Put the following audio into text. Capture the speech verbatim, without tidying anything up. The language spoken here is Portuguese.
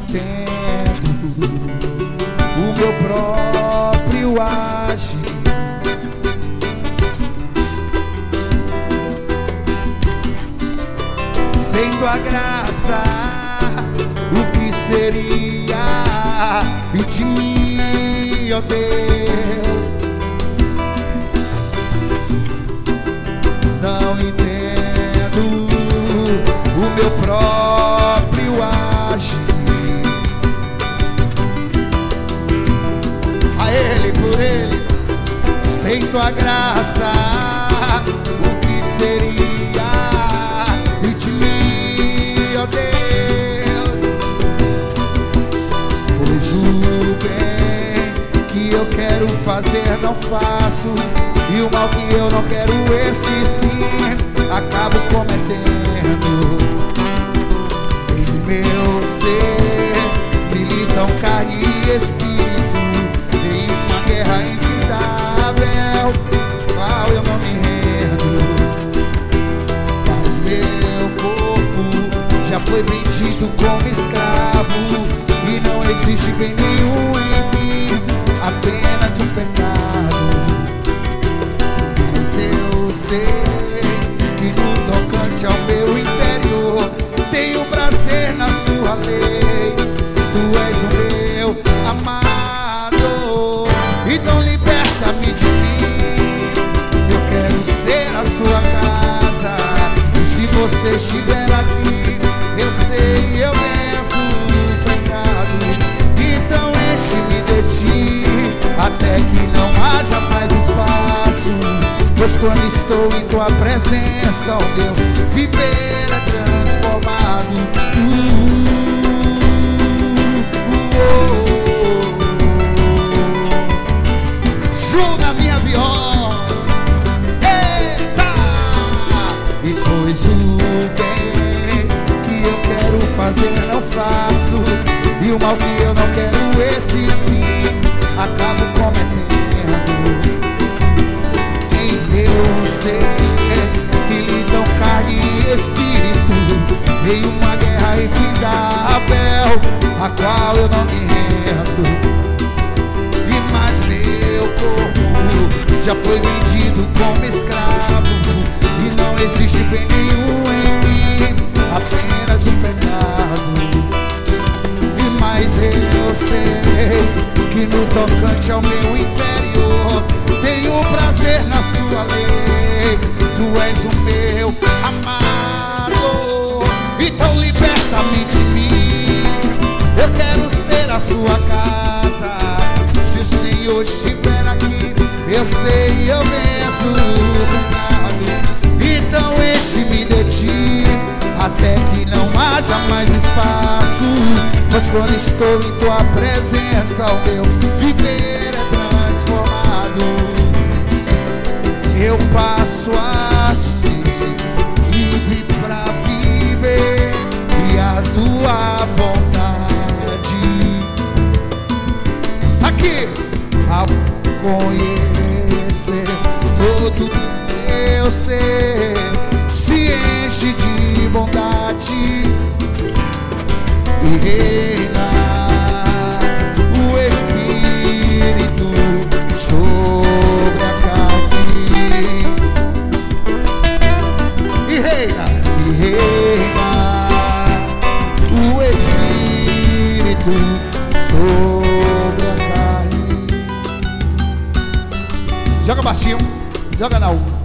entendo o meu próprio agir. Sem tua graça, o que seria de mim, ó Deus? Não entendo o meu próprio agir. A Ele, por Ele, sem tua graça, o que seria de mim, ó Deus? Pois o bem que eu quero fazer não faço, e o mal que eu não quero, esse sim acabo cometendo. Em meu ser militam carne e espírito, em uma guerra infindável, qual eu não me rendo. Mas meu corpo já foi vendido como escravo, e não existe bem nenhum em mim, apenas um pecado. Mas eu sei que no tocante ao meu interior tenho prazer na sua lei. Tu és o meu amado, então liberta-me de mim. Eu quero ser a sua casa, e se você estiver aqui, eu sei, eu venço o pecado. Então enche-me de ti, até que não haja mais espaço. Pois quando estou em tua presença, o meu viver é transformado. uh, uh, uh, uh. Julga minha viola, eita! E pois o bem que eu quero fazer não faço, e o mal que eu não quero, esse sim acabo cometendo. Meu ser militam carne e espírito, em uma guerra infindável, a qual eu não me rendo. E mais meu corpo já foi vendido como escravo, e não existe bem nenhum em mim, apenas o pecado. E mais eu sei que no tocante ao meu interior tenho prazer na sua lei. Tu és o meu amado, então liberta-me de mim. Eu quero ser a sua casa, se o Senhor estiver aqui, eu sei, eu venço o pecado. Então enche-me de ti, até que não haja mais espaço. Pois quando estou em tua presença, o meu viver é transformado. Eu passo a ser livre pra viver, e a tua vontade aqui, ao conhecer todo eu ser, se enche de bondade e reina o Espírito sobre a carne. E reina, e reina o Espírito sobre a carne. Joga baixinho, joga na U.